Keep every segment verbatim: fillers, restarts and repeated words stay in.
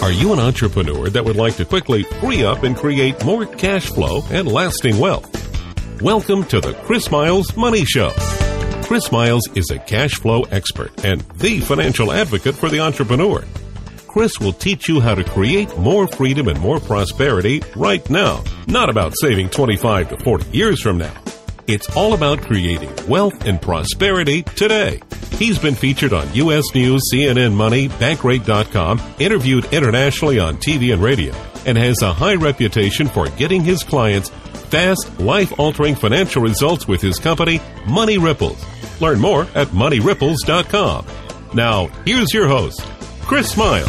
Are you an entrepreneur that would like to quickly free up and create more cash flow and lasting wealth? Welcome to the Chris Miles Money Show. Chris Miles is a cash flow expert and the financial advocate for the entrepreneur. Chris will teach you how to create more freedom and more prosperity right now, not about saving twenty-five to forty years from now. It's all about creating wealth and prosperity today. He's been featured on U S News, C N N Money, Bankrate dot com, interviewed internationally on T V and radio, and has a high reputation for getting his clients fast, life-altering financial results with his company, Money Ripples. Learn more at money ripples dot com. Now, here's your host, Chris Miles.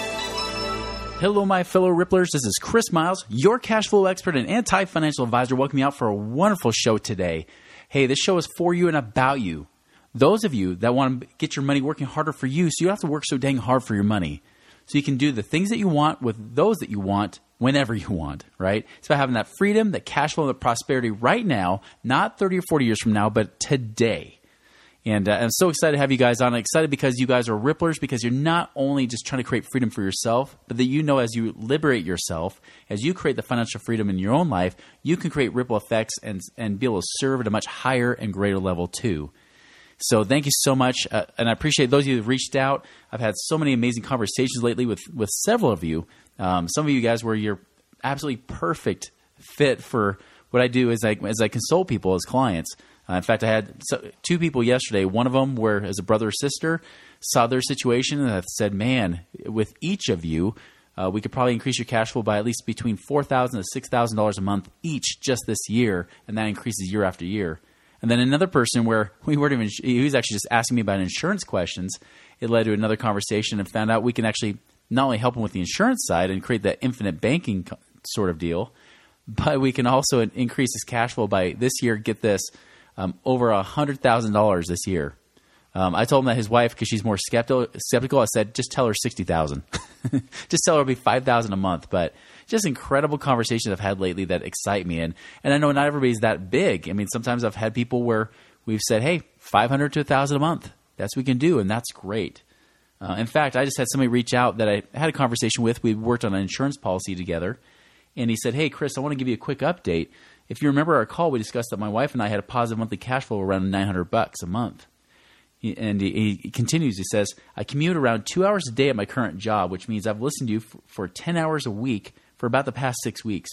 Hello, my fellow Ripplers. This is Chris Miles, your cash flow expert and anti-financial advisor. Welcome you out for a wonderful show today. Hey, this show is for you and about you. Those of you that want to get your money working harder for you, so you don't have to work so dang hard for your money. So you can do the things that you want with those that you want whenever you want, right? It's about having that freedom, that cash flow, and the prosperity right now, not thirty or forty years from now, but today. And uh, I'm so excited to have you guys on. I'm excited because you guys are Ripplers, because you're not only just trying to create freedom for yourself, but that you know as you liberate yourself, as you create the financial freedom in your own life, you can create ripple effects and, and be able to serve at a much higher and greater level too. So thank you so much, uh, and I appreciate those of you who have reached out. I've had so many amazing conversations lately with, with several of you. Um, some of you guys where you're absolutely perfect fit for what I do as I, as I consult people as clients. Uh, in fact, I had so, two people yesterday. One of them, where as a brother or sister, saw their situation and said, man, with each of you, uh, we could probably increase your cash flow by at least between four thousand dollars to six thousand dollars a month each just this year, and that increases year after year. And then another person where we weren't even, he was actually just asking me about insurance questions. It led to another conversation and found out we can actually not only help him with the insurance side and create that infinite banking sort of deal, but we can also increase his cash flow by this year, get this, Um, over one hundred thousand dollars this year. Um, I told him that his wife, because she's more skeptical, skeptical, I said, just tell her sixty thousand dollars. Just tell her it'll be five thousand dollars a month. But just incredible conversations I've had lately that excite me. And, and I know not everybody's that big. I mean, sometimes I've had people where we've said, hey, five hundred dollars to one thousand dollars a month. That's what we can do, and that's great. Uh, in fact, I just had somebody reach out that I had a conversation with. We worked on an insurance policy together. And he said, hey, Chris, I want to give you a quick update. If you remember our call, we discussed that my wife and I had a positive monthly cash flow around nine hundred bucks a month. He, and he, he continues, he says, I commute around two hours a day at my current job, which means I've listened to you for, for ten hours a week for about the past six weeks.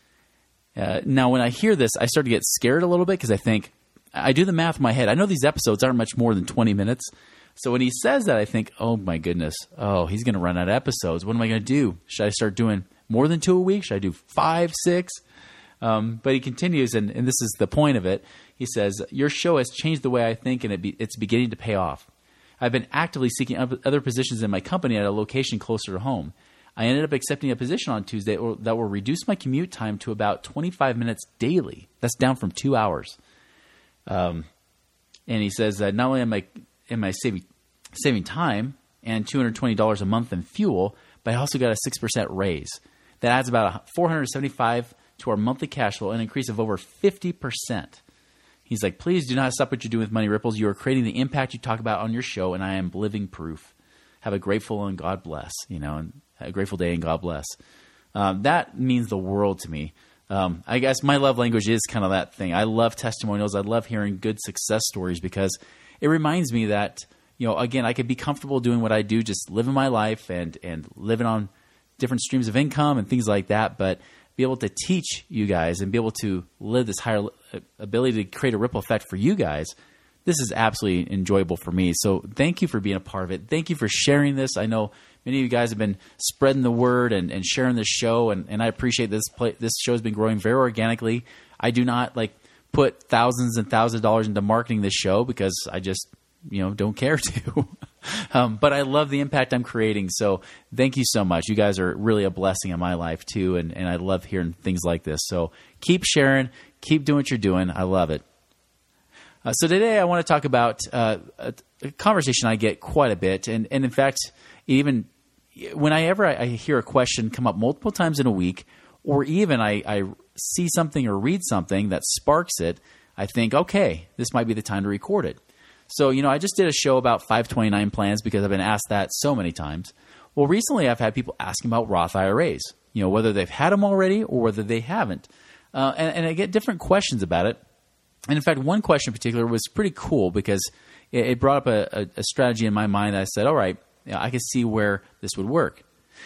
Uh, now, when I hear this, I start to get scared a little bit because I think, I do the math in my head. I know these episodes aren't much more than twenty minutes. So when he says that, I think, oh my goodness, oh, he's going to run out of episodes. What am I going to do? Should I start doing more than two a week? Should I do five, six? Um, but he continues, and, and this is the point of it. He says, your show has changed the way I think, and it be, it's beginning to pay off. I've been actively seeking other positions in my company at a location closer to home. I ended up accepting a position on Tuesday that will reduce my commute time to about twenty-five minutes daily. That's down from two hours. Um, and he says, uh, not only am I, am I saving, saving time and two hundred twenty dollars a month in fuel, but I also got a six percent raise. That adds about four hundred seventy-five dollars to our monthly cash flow, an increase of over fifty percent. He's like, please do not stop what you're doing with Money Ripples. You are creating the impact you talk about on your show, and I am living proof. Have a grateful and God bless, you know, and a grateful day and God bless. Um, that means the world to me. Um, I guess my love language is kind of that thing. I love testimonials. I love hearing good success stories because it reminds me that, you know, again, I could be comfortable doing what I do, just living my life and, and living on different streams of income and things like that, but be able to teach you guys and be able to live this higher ability to create a ripple effect for you guys, this is absolutely enjoyable for me. So thank you for being a part of it. Thank you for sharing this. I know many of you guys have been spreading the word and, and sharing this show, and, and I appreciate this play, this show has been growing very organically. I do not like put thousands and thousands of dollars into marketing this show because I just, you know, don't care to. Um, but I love the impact I'm creating. So thank you so much. You guys are really a blessing in my life too. And, and I love hearing things like this. So keep sharing, keep doing what you're doing. I love it. Uh, so today I want to talk about uh, a, a conversation I get quite a bit. And, and in fact, even whenever I, I hear a question come up multiple times in a week, or even I, I see something or read something that sparks it, I think, okay, this might be the time to record it. So, you know, I just did a show about five twenty-nine plans because I've been asked that so many times. Well, recently I've had people asking about Roth I R As, you know, whether they've had them already or whether they haven't. Uh, and, and I get different questions about it. And in fact, one question in particular was pretty cool because it, it brought up a, a, a strategy in my mind that I said, all right, you know, I can see where this would work.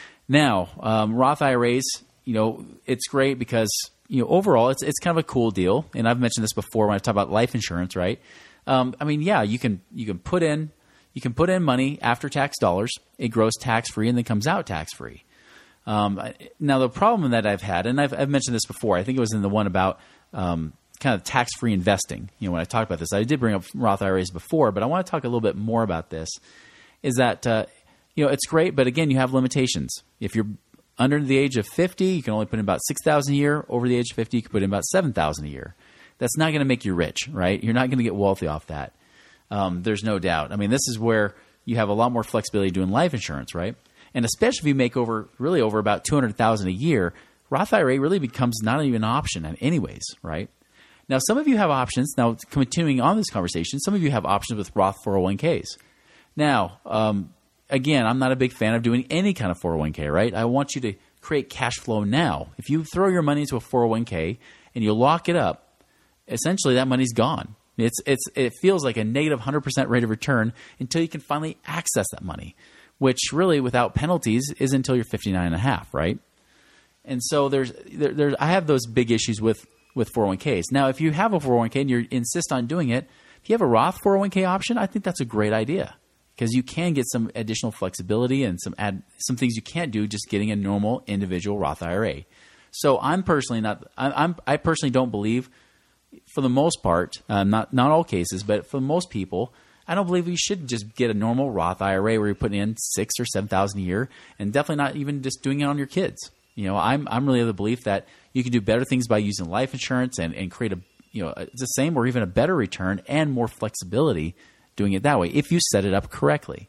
Now, um, Roth I R As, you know, it's great because, you know, overall it's it's kind of a cool deal. And I've mentioned this before when I talk about life insurance, right? Um, I mean, yeah, you can you can put in you can put in money after tax dollars. It grows tax free and then comes out tax free. Um, now, the problem that I've had, and I've, I've mentioned this before, I think it was in the one about um, kind of tax free investing. You know, when I talked about this, I did bring up Roth I R As before, but I want to talk a little bit more about this. Is that uh, you know, it's great, but again, you have limitations. If you're under the age of fifty, you can only put in about six thousand dollars a year. Over the age of fifty, you can put in about seven thousand dollars a year. That's not going to make you rich, right? You're not going to get wealthy off that. Um, there's no doubt. I mean, this is where you have a lot more flexibility doing life insurance, right? And especially if you make over really over about two hundred thousand dollars a year, Roth I R A really becomes not even an option anyways, right? Now, some of you have options. Now, continuing on this conversation, some of you have options with Roth four oh one k's. Now, um, again, I'm not a big fan of doing any kind of four oh one k, right? I want you to create cash flow now. If you throw your money into a four oh one k and you lock it up, essentially that money's gone. It's it's it feels like a negative one hundred percent rate of return until you can finally access that money, which really without penalties is until you're fifty-nine and a half, right? And so there's there, there's I have those big issues with with four oh one k's. Now, if you have a four oh one k and you insist on doing it, if you have a Roth four oh one k option, I think that's a great idea because you can get some additional flexibility and some add some things you can't do just getting a normal individual Roth I R A. So I'm personally not I, I'm I personally don't believe, for the most part, uh, not not all cases, but for most people, I don't believe you should just get a normal Roth I R A where you're putting in six or seven thousand a year, and definitely not even just doing it on your kids. You know, I'm I'm really of the belief that you can do better things by using life insurance and, and create a you know the same or even a better return and more flexibility doing it that way if you set it up correctly.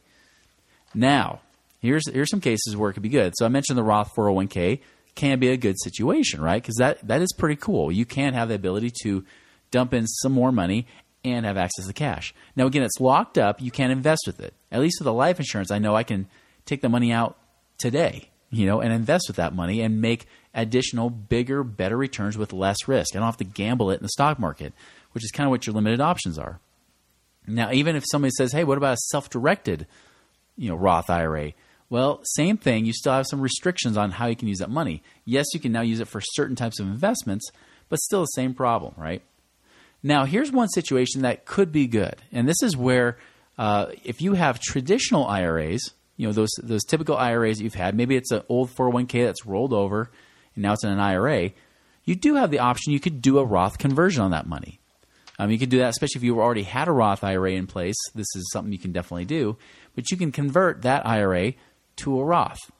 Now, here's here's some cases where it could be good. So I mentioned the Roth four oh one k can be a good situation, right? Because that that is pretty cool. You can have the ability to dump in some more money and have access to cash. Now, again, it's locked up. You can't invest with it. At least with the life insurance, I know I can take the money out today, you know, and invest with that money and make additional, bigger, better returns with less risk. I don't have to gamble it in the stock market, which is kind of what your limited options are. Now, even if somebody says, hey, what about a self-directed, you know, Roth I R A? Well, same thing. You still have some restrictions on how you can use that money. Yes, you can now use it for certain types of investments, but still the same problem, right? Now, here's one situation that could be good, and this is where uh, if you have traditional I R As, you know, those those typical I R As that you've had, maybe it's an old four oh one k that's rolled over, and now it's in an I R A, you do have the option. You could do a Roth conversion on that money. Um, you could do that, especially if you already had a Roth I R A in place. This is something you can definitely do, but you can convert that I R A to a Roth.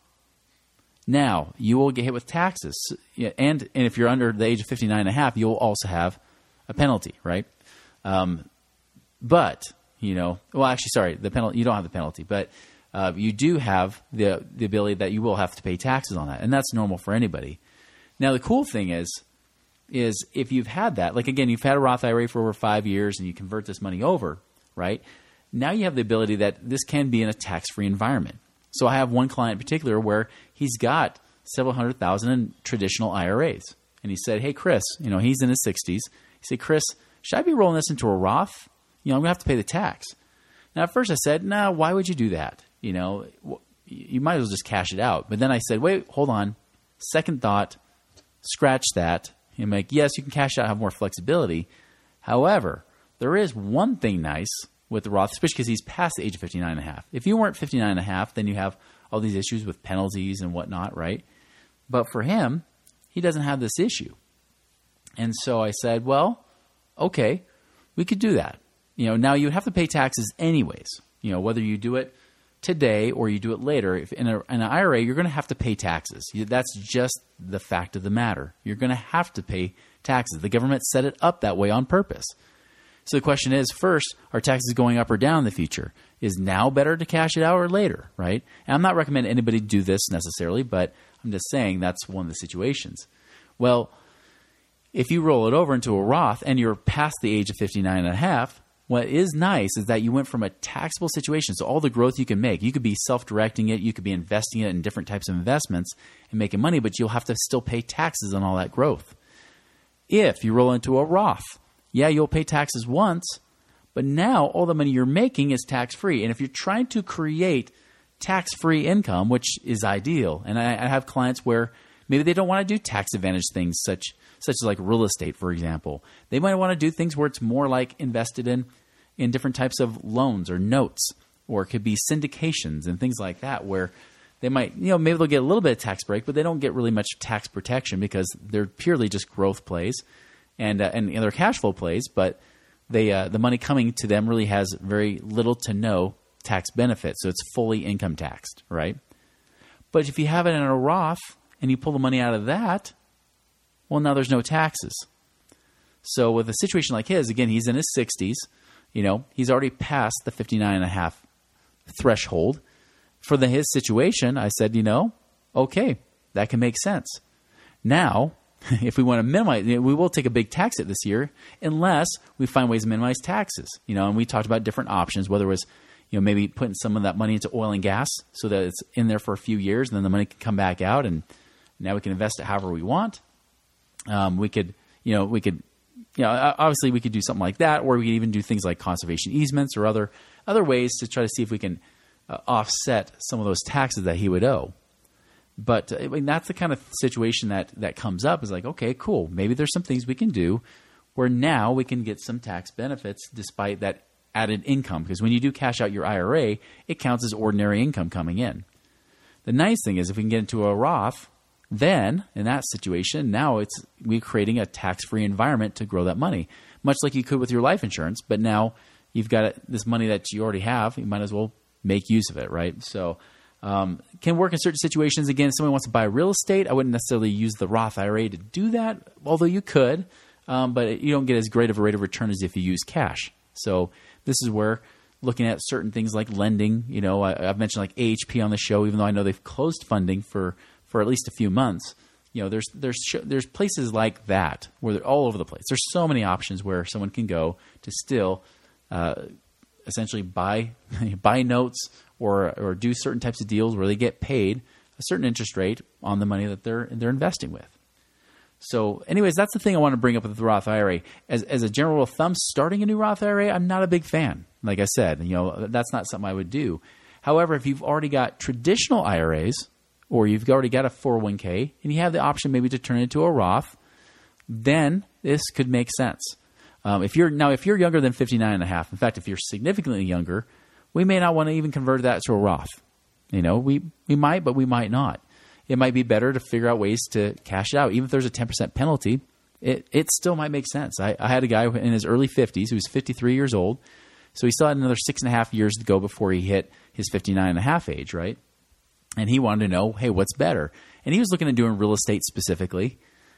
Now, you will get hit with taxes, and, and if you're under the age of fifty-nine and a half, you'll also have a penalty, right? Um, but, you know, well, actually, sorry, the penalty, you don't have the penalty, but uh, you do have the the ability that you will have to pay taxes on that, and that's normal for anybody. Now, the cool thing is, is if you've had that, like again, you've had a Roth I R A for over five years and you convert this money over, right? Now you have the ability that this can be in a tax-free environment. So I have one client in particular where he's got several hundred thousand in traditional I R As. And he said, hey, Chris, you know, he's in his sixties. He said, Chris, should I be rolling this into a Roth? You know, I'm going to have to pay the tax. Now, at first I said, no, nah, why would you do that? You know, you might as well just cash it out. But then I said, wait, hold on. Second thought, scratch that. I'm like, yes, you can cash out, have more flexibility. However, there is one thing nice with the Roth, especially because he's past the age of fifty-nine and a half. If you weren't fifty-nine and a half, then you have all these issues with penalties and whatnot, right? But for him, he doesn't have this issue. And so I said, well, okay, we could do that. You know, now you have to pay taxes anyways. You know, whether you do it today or you do it later, if in, a, in an I R A, you're going to have to pay taxes. That's just the fact of the matter. You're going to have to pay taxes. The government set it up that way on purpose. So the question is, first, are taxes going up or down in the future? Is now better to cash it out or later, right? And I'm not recommending anybody do this necessarily, but I'm just saying that's one of the situations. Well, if you roll it over into a Roth and you're past the age of fifty-nine and a half, what is nice is that you went from a taxable situation, so all the growth you can make, you could be self-directing it, you could be investing it in different types of investments and making money, but you'll have to still pay taxes on all that growth. If you roll into a Roth, yeah, you'll pay taxes once, but now all the money you're making is tax-free. And if you're trying to create tax-free income, which is ideal, and I, I have clients where maybe they don't want to do tax-advantaged things such such as like real estate, for example. They might want to do things where it's more like invested in in different types of loans or notes, or it could be syndications and things like that, where they might, you know, maybe they'll get a little bit of tax break, but they don't get really much tax protection because they're purely just growth plays and uh, and, and they're cash flow plays, but they uh, the money coming to them really has very little to no tax benefit, so it's fully income taxed, right? But if you have it in a Roth and you pull the money out of that, well, now there's no taxes. So with a situation like his, again, he's in his sixties, you know, he's already passed the fifty-nine and a half threshold. For the, his situation, I said, you know, okay, that can make sense. Now, if we want to minimize, we will take a big tax hit this year unless we find ways to minimize taxes. You know, and we talked about different options, whether it was, you know, maybe putting some of that money into oil and gas so that it's in there for a few years and then the money can come back out and now we can invest it however we want. Um, we could, you know, we could, you know, obviously we could do something like that, or we could even do things like conservation easements or other other ways to try to see if we can uh, offset some of those taxes that he would owe. But I mean, that's the kind of situation that that comes up is like, okay, cool. Maybe there's some things we can do where now we can get some tax benefits despite that added income. Because when you do cash out your I R A, it counts as ordinary income coming in. The nice thing is if we can get into a Roth, then in that situation, now it's we're creating a tax-free environment to grow that money, much like you could with your life insurance. But now you've got this money that you already have. You might as well make use of it, right? So um, can work in certain situations. Again, if someone wants to buy real estate, I wouldn't necessarily use the Roth I R A to do that, although you could, um, but you don't get as great of a rate of return as if you use cash. So this is where looking at certain things like lending, you know, I, I've mentioned like A H P on the show, even though I know they've closed funding for for at least a few months. You know, there's there's there's places like that where they're all over the place. There's so many options where someone can go to still uh, essentially buy buy notes or or do certain types of deals where they get paid a certain interest rate on the money that they're they're investing with. So, anyways, that's the thing I want to bring up with the Roth I R A. As as a general rule of thumb, starting a new Roth I R A, I'm not a big fan. Like I said, you know, that's not something I would do. However, if you've already got traditional I R As, or you've already got a four oh one k and you have the option maybe to turn it into a Roth, then this could make sense. Um, if you're now, if you're younger than fifty-nine and a half, in fact, if you're significantly younger, we may not want to even convert that to a Roth. You know, we, we might, but we might not. It might be better to figure out ways to cash it out. Even if there's a ten percent penalty, it, it still might make sense. I, I had a guy in his early fifties who was fifty-three years old. So he still had another six and a half years to go before he hit his fifty-nine and a half age, right? And he wanted to know, hey, what's better? And he was looking at doing real estate specifically.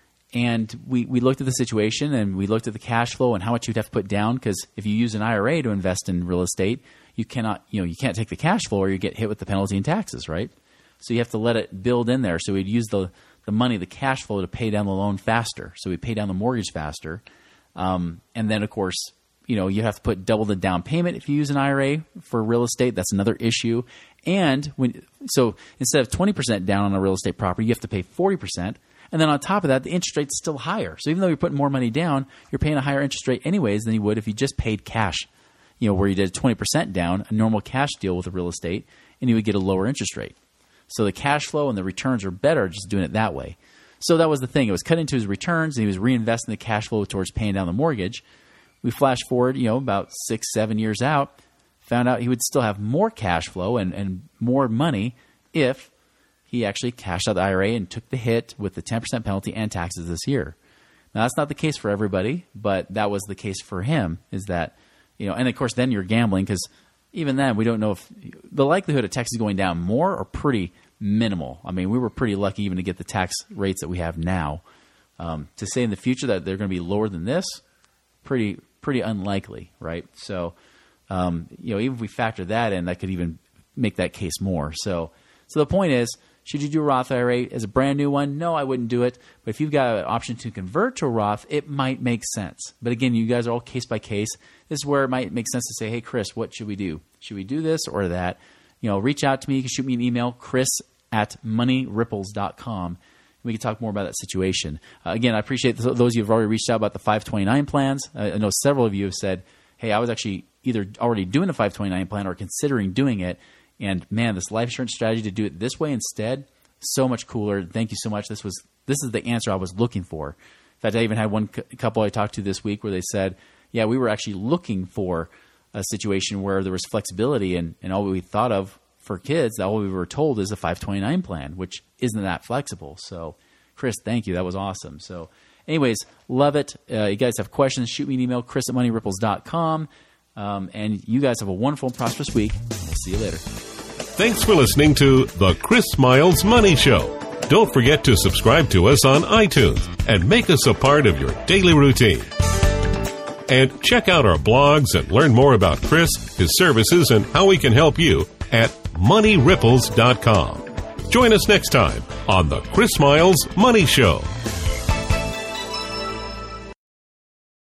And we, we looked at the situation and we looked at the cash flow and how much you'd have to put down, because if you use an I R A to invest in real estate, you cannot, you know, you can't take the cash flow or you get hit with the penalty and taxes, right? So you have to let it build in there. So we'd use the, the money, the cash flow, to pay down the loan faster. So we pay down the mortgage faster. Um, and then, of course, you know, you have to put double the down payment if you use an I R A for real estate. That's another issue. And when so instead of twenty percent down on a real estate property, you have to pay forty percent. And then on top of that, the interest rate's still higher. So even though you're putting more money down, you're paying a higher interest rate anyways than you would if you just paid cash, you know, where you did twenty percent down, a normal cash deal with a real estate, and you would get a lower interest rate. So the cash flow and the returns are better just doing it that way. So that was the thing. It was cut into his returns, and he was reinvesting the cash flow towards paying down the mortgage. We flash forward, you know, about six, seven years out, found out he would still have more cash flow and, and more money if he actually cashed out the I R A and took the hit with the ten percent penalty and taxes this year. Now, that's not the case for everybody, but that was the case for him, is that, you know, and of course, then you're gambling, because even then, we don't know if the likelihood of taxes going down more are pretty minimal. I mean, we were pretty lucky even to get the tax rates that we have now. Um, to say in the future that they're going to be lower than this, pretty pretty unlikely, right? So, um, you know, even if we factor that in, that could even make that case more. So, so the point is, Should you do a Roth I R A as a brand new one? No, I wouldn't do it. But if you've got an option to convert to a Roth, it might make sense. But again, you guys are all case by case. This is where it might make sense to say, hey, Chris, what should we do? Should we do this or that? You know, reach out to me. You can shoot me an email, chris at money ripples dot com. We can talk more about that situation. Uh, again, I appreciate th- those of you who have already reached out about the five twenty-nine plans. Uh, I know several of you have said, hey, I was actually either already doing a five twenty-nine plan or considering doing it. And man, this life insurance strategy to do it this way instead, so much cooler. Thank you so much. This was this is the answer I was looking for. In fact, I even had one c- couple I talked to this week where they said, yeah, we were actually looking for a situation where there was flexibility, and, and all we thought of for kids, all we were told is a five twenty-nine plan, which isn't that flexible. So, Chris, thank you. That was awesome. So, anyways, love it. Uh, you guys have questions, shoot me an email, chris at money ripples dot com. Um, and you guys have a wonderful and prosperous week. We'll see you later. Thanks for listening to The Chris Miles Money Show. Don't forget to subscribe to us on iTunes and make us a part of your daily routine. And check out our blogs and learn more about Chris, his services, and how we can help you at money ripples dot com. Join us next time on The Chris Miles Money Show.